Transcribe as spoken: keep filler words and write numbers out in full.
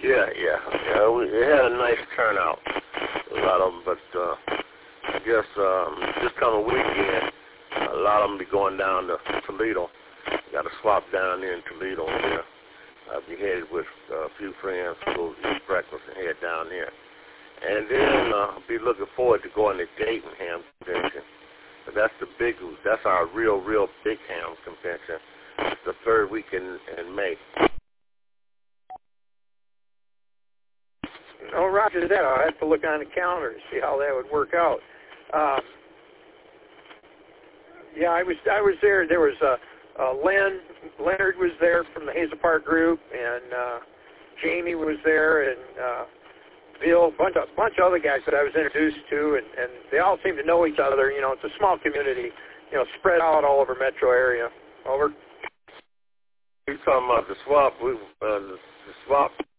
Yeah, yeah, yeah. We, it had a nice turnout, a lot of them, but uh, I guess um, this coming weekend, a lot of them be going down to Toledo. Got a swap down there in Toledo. Yeah. I'll be headed with uh, a few friends to go eat breakfast and head down there. And then uh, I'll be looking forward to going to Dayton Ham Convention. But that's the big, that's our real, real big ham convention. It's the third week in, in May. Oh, roger that. I'll have to look on the calendar to see how that would work out. Um, yeah, I was I was there. There was uh, uh, Len Leonard was there from the Hazel Park group, and uh, Jamie was there, and uh, Bill, a bunch of bunch of other guys that I was introduced to, and, and they all seem to know each other. You know, it's a small community, you know, spread out all over metro area. Over. You're talking about the swap. We uh, the, the swap